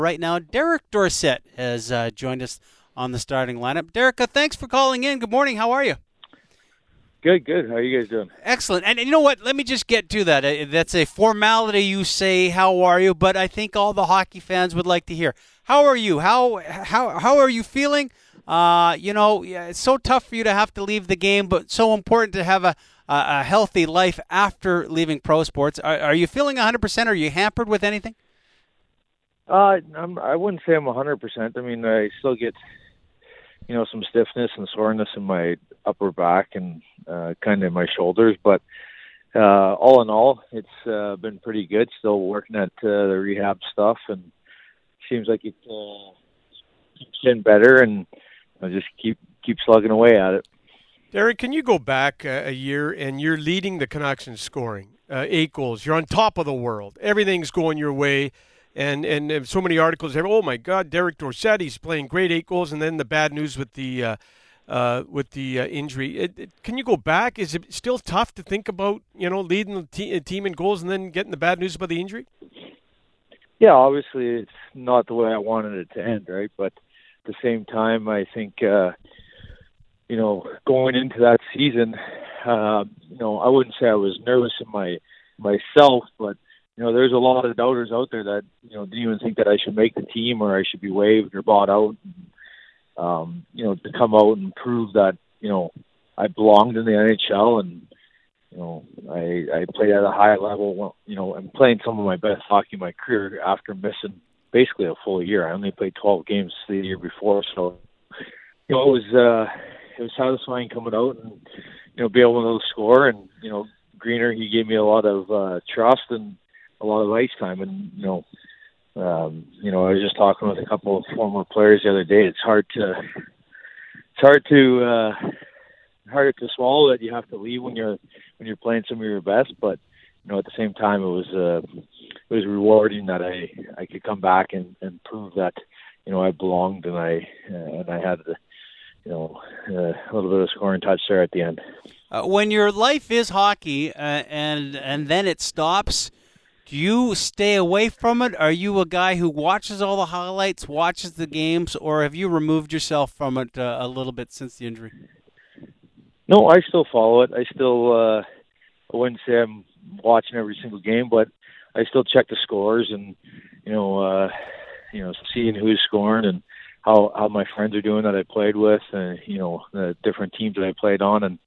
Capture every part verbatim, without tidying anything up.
Right now, Derek Dorsett has uh, joined us on the starting lineup. Derek, uh, thanks for calling in. Good morning. How are you? Good, good. How are you guys doing? Excellent. And, and you know what? Let me just get to that. Uh, That's a formality. You say, "How are you?" But I think all the hockey fans would like to hear, "How are you? How how how are you feeling?" Uh, you know, yeah, it's so tough for you to have to leave the game, but so important to have a a, a healthy life after leaving pro sports. Are, are you feeling one hundred percent? Are you hampered with anything? Uh, I'm, I wouldn't say I'm one hundred percent. I mean, I still get, you know, some stiffness and soreness in my upper back and uh, kind of in my shoulders. But uh, all in all, it's uh, been pretty good. Still working at uh, the rehab stuff, and seems like it uh, keeps getting better, and I just keep keep slugging away at it. Derek, can you go back uh, a year and you're leading the Canucks in scoring, uh, eight goals. You're on top of the world. Everything's going your way. And and uh, so many articles. Oh my God, Derek Dorsett, he's playing great, eight goals, and then the bad news with the uh, uh, with the uh, injury. It, it, can you go back? Is it still tough to think about, you know, leading the te- team in goals and then getting the bad news about the injury? Yeah, obviously it's not the way I wanted it to end, right? But at the same time, I think uh, you know, going into that season, uh, you know, I wouldn't say I was nervous in my myself, but you know, there's a lot of doubters out there that, you know, didn't even think that I should make the team or I should be waived or bought out. Um, you know, to come out and prove that, you know, I belonged in the N H L and, you know, I, I played at a high level, you know, I'm playing some of my best hockey in my career after missing basically a full year. I only played twelve games the year before. So, you know, it was, uh, it was satisfying coming out and, you know, be able to score. And, you know, Greener, he gave me a lot of uh, trust and a lot of ice time. And, you know, um, you know, I was just talking with a couple of former players the other day. It's hard to, it's hard to, uh, hard to swallow that you have to leave when you're, when you're playing some of your best. But, you know, at the same time, it was, uh, it was rewarding that I, I could come back and, and prove that, you know, I belonged and I, uh, and I had the, you know, uh, a little bit of scoring touch there at the end. Uh, when your life is hockey uh, and and then it stops, do you stay away from it? Are you a guy who watches all the highlights, watches the games, or have you removed yourself from it uh, a little bit since the injury? No, I still follow it. I still, uh, I wouldn't say I'm watching every single game, but I still check the scores and, you know, uh, you know, seeing who's scoring and how how my friends are doing that I played with, and you know, the different teams that I played on, and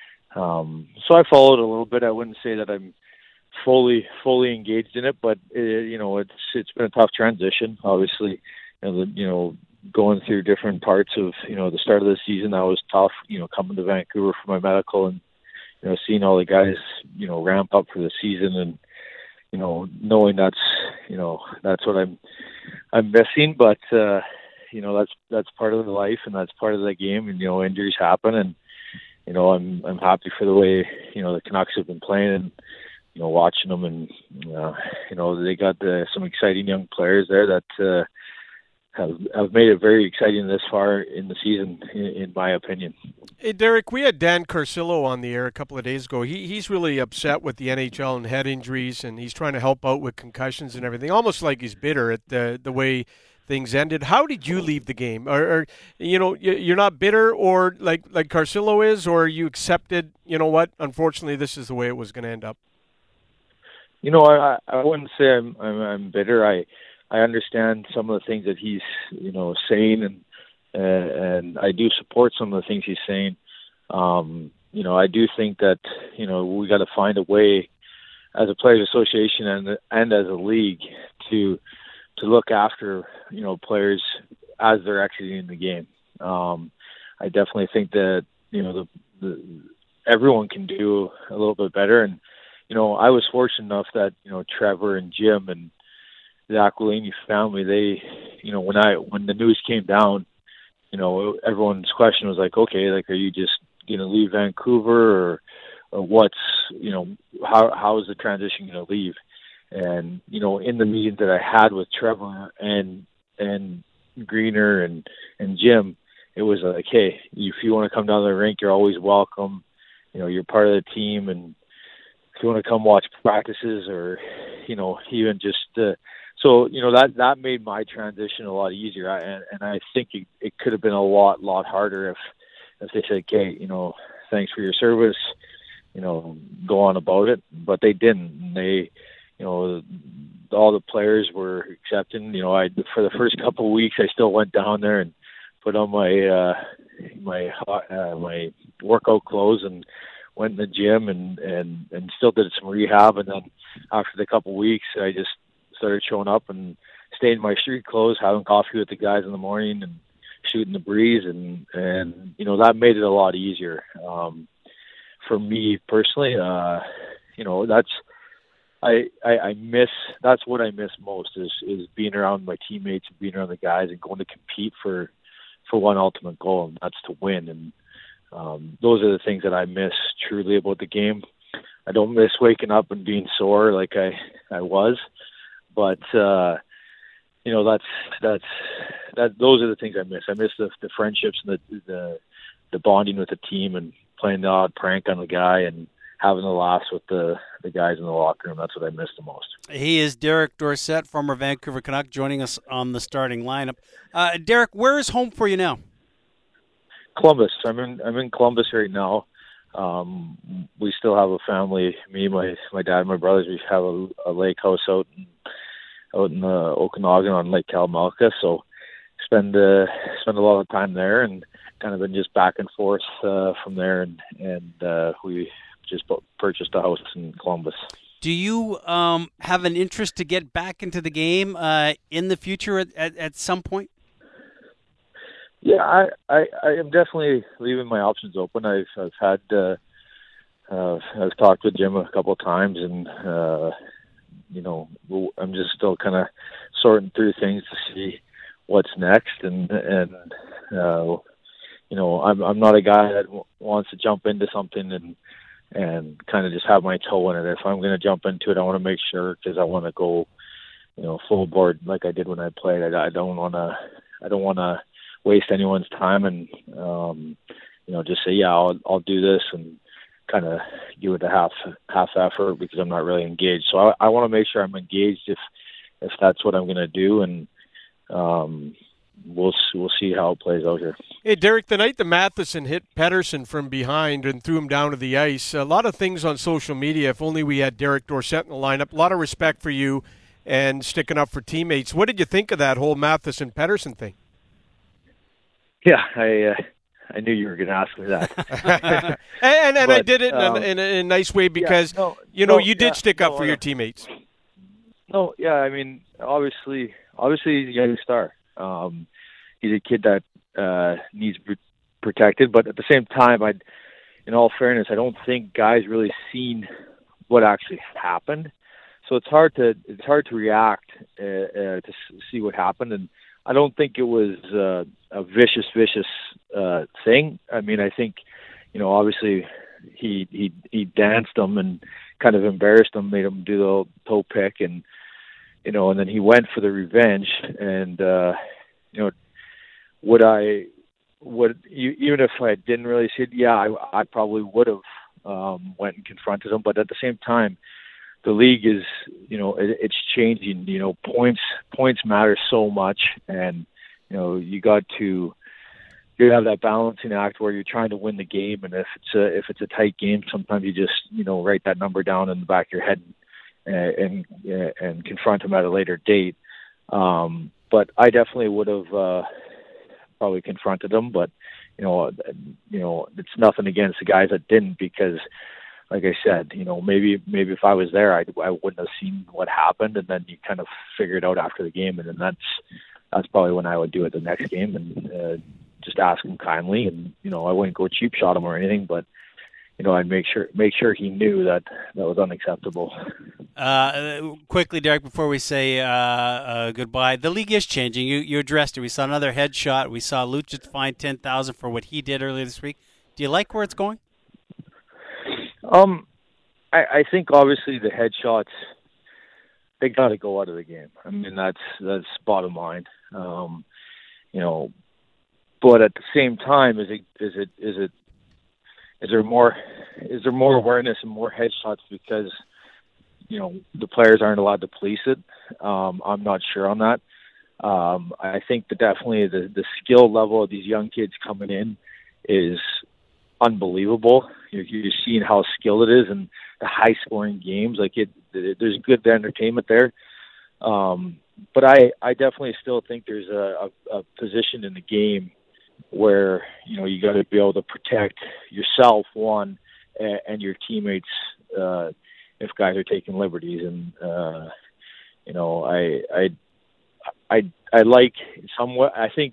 um, so I followed a little bit. I wouldn't say that I'm fully fully engaged in it, but it, you know, it's it's been a tough transition. Obviously, you know, the, you know, going through different parts of, you know, the start of the season, that was tough. You know, coming to Vancouver for my medical and, you know, seeing all the guys, you know, ramp up for the season and, you know, knowing that's, you know, that's what I'm I'm missing, but. uh You know, that's that's part of the life and that's part of the game, and you know, injuries happen, and you know, I'm I'm happy for the way, you know, the Canucks have been playing, and you know, watching them, and uh, you know, they got uh, some exciting young players there that uh, have have made it very exciting this far in the season, in, in my opinion. Hey, Derek, we had Dan Carcillo on the air a couple of days ago. He he's really upset with the N H L and head injuries, and he's trying to help out with concussions and everything. Almost like he's bitter at the the way things ended. How did you leave the game? Or, or you know, you're not bitter, or like like Carcillo is, or you accepted, you know what? Unfortunately, this is the way it was going to end up. You know, I I wouldn't say I'm I'm, I'm bitter. I I understand some of the things that he's, you know, saying, and uh, and I do support some of the things he's saying. Um, you know, I do think that, you know, we got to find a way as a players association and and as a league to to look after, you know, players as they're actually in the game. Um, I definitely think that, you know, the, the everyone can do a little bit better. And, you know, I was fortunate enough that, you know, Trevor and Jim and the Aquilini family, they, you know, when I, when the news came down, you know, everyone's question was like, okay, like, are you just going to leave Vancouver, or, or what's, you know, how, how is the transition going to leave? And, you know, in the meetings that I had with Trevor and, and Greener and, and Jim, it was like, hey, if you want to come down to the rink, you're always welcome. You know, you're part of the team. And if you want to come watch practices, or, you know, even just uh, so you know that that made my transition a lot easier, I, and, and I think it, it could have been a lot lot harder if if they said, "Okay, you know, thanks for your service, you know, go on about it," but they didn't. They, you know, all the players were accepting. You know, I for the first couple of weeks, I still went down there and put on my uh, my uh, my workout clothes and went in the gym and, and, and still did some rehab. And then after the couple of weeks, I just started showing up and stayed in my street clothes, having coffee with the guys in the morning and shooting the breeze. And, and you know, that made it a lot easier. Um, for me personally, uh, you know, that's, I, I, I miss, that's what I miss most is, is being around my teammates and being around the guys and going to compete for, for one ultimate goal, and that's to win. And, Um, those are the things that I miss truly about the game. I don't miss waking up and being sore like I, I was, but uh, you know that's that's that. Those are the things I miss. I miss the, the friendships and the, the the bonding with the team and playing the odd prank on the guy and having the laughs with the, the guys in the locker room. That's what I miss the most. He is Derek Dorsett, former Vancouver Canuck, joining us on the starting lineup. Uh, Derek, where is home for you now? Columbus. I'm in I'm in Columbus right now. Um, we still have a family. Me, my my dad, and my brothers. We have a, a lake house out in, out in the Okanagan on Lake Kalamalka. So spend uh, spend a lot of time there, and kind of been just back and forth uh, from there. And and uh, we just purchased a house in Columbus. Do you um, have an interest to get back into the game uh, in the future at, at, at some point? Yeah, I, I, I am definitely leaving my options open. I've I've had uh, uh, I've talked with Jim a couple of times, and uh, you know I'm just still kind of sorting through things to see what's next. And and uh, you know I'm I'm not a guy that w- wants to jump into something and and kind of just have my toe in it. If I'm going to jump into it, I want to make sure because I want to go you know full board like I did when I played. I, I don't want to I don't want to waste anyone's time and um you know just say yeah I'll I'll do this and kind of give it a half half effort because I'm not really engaged. So I, I want to make sure I'm engaged if if that's what I'm going to do, and um we'll we'll see how it plays out here. Hey Derek, the night the Matheson hit Pettersson from behind and threw him down to the ice, a lot of things on social media. If only we had Derek Dorsett in the lineup. A lot of respect for you and sticking up for teammates. What did you think of that whole Matheson Pettersson thing? Yeah, I uh, I knew you were going to ask me that. and and but, I did it in, um, a, in, a, in a nice way because, yeah, no, you know, no, you did yeah, stick up no, for no. your teammates. No, yeah, I mean, obviously, obviously he's a young star. Um, he's a kid that uh, needs to be protected, but at the same time, I, in all fairness, I don't think guys really seen what actually happened. So it's hard to it's hard to react uh, uh, to see what happened, and I don't think it was uh, a vicious, vicious uh, thing. I mean, I think, you know, obviously he he he danced him and kind of embarrassed him, made him do the old toe pick, and you know, and then he went for the revenge. And uh, you know, would I would you, even if I didn't really see it, yeah, I, I probably would have um, went and confronted him. But at the same time, the league is, you know, it, it's changing. You know, points points matter so much, and you know, you got to you have that balancing act where you're trying to win the game, and if it's a if it's a tight game, sometimes you just you know write that number down in the back of your head and and, and confront them at a later date. Um, but I definitely would have uh, probably confronted them, but you know, you know, it's nothing against the guys that didn't because. Like I said, you know, maybe maybe if I was there, I I wouldn't have seen what happened, and then you kind of figure it out after the game, and then that's that's probably when I would do it the next game and uh, just ask him kindly, and you know, I wouldn't go cheap shot him or anything, but you know, I'd make sure make sure he knew that that was unacceptable. Uh, quickly, Derek, before we say uh, uh, goodbye, the league is changing. You you addressed it. We saw another headshot. We saw Lucic fined ten thousand for what he did earlier this week. Do you like where it's going? Um, I, I think obviously the headshots, they got to go out of the game. I mean, that's that's bottom line. Um, you know, but at the same time, is it is it is it is there more is there more awareness and more headshots because you know, the players aren't allowed to police it. Um, I'm not sure on that. Um, I think that definitely the, the skill level of these young kids coming in is unbelievable. You're, you're just seeing how skilled it is and the high-scoring games. Like it, it, there's good entertainment there. Um, but I, I definitely still think there's a, a, a position in the game where, you know, you got to be able to protect yourself, one, and, and your teammates uh, if guys are taking liberties. And, uh, you know, I, I, I, I like somewhat, I think,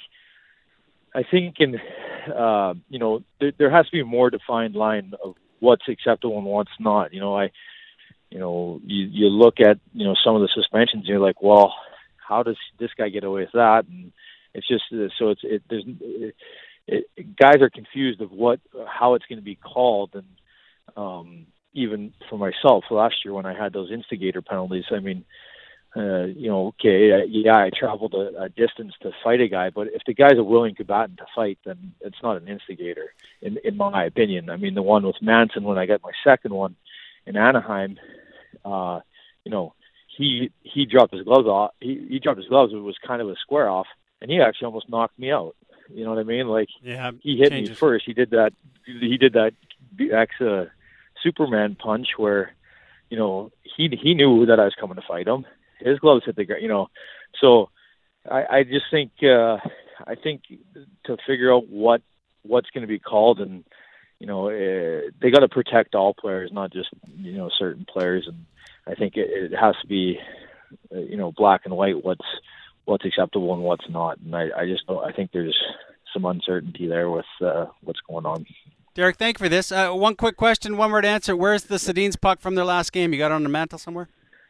I think in, uh, you know, there, there has to be a more defined line of what's acceptable and what's not. You know, I, you know, you, you look at, you know, some of the suspensions and you're like, well, how does this guy get away with that? And it's just, so it's, it, there's, it, it, guys are confused of what, how it's going to be called. And, um, even for myself last year when I had those instigator penalties, I mean, Uh, you know, okay, yeah, I traveled a, a distance to fight a guy, but if the guy's a willing combatant to fight, then it's not an instigator, in in my opinion. I mean, the one with Manson when I got my second one in Anaheim, uh, you know, he he dropped his gloves off. He, he dropped his gloves. It was kind of a square off, and he actually almost knocked me out. You know what I mean? Like, yeah, he hit changes. me first. He did that. He did that ex uh, Superman punch where, you know, he he knew that I was coming to fight him. His gloves hit the ground, you know. So I, I just think uh, I think to figure out what what's going to be called, and you know, uh, they got to protect all players, not just you know certain players. And I think it, it has to be uh, you know black and white what's what's acceptable and what's not. And I, I just don't, I think there's some uncertainty there with uh, what's going on. Derek, thank you for this. Uh, one quick question, one word answer. Where's the Sedin's puck from their last game? You got it on the mantle somewhere?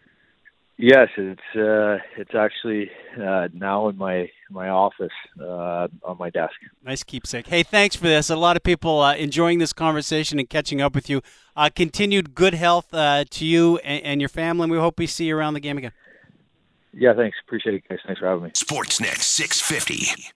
Yes, it's uh, it's actually uh, now in my my office uh, on my desk. Nice keepsake. Hey, thanks for this. A lot of people uh, enjoying this conversation and catching up with you. Uh, continued good health uh, to you and, and your family, and we hope we see you around the game again. Yeah, thanks. Appreciate it, guys. Thanks for having me. Sportsnet six fifty.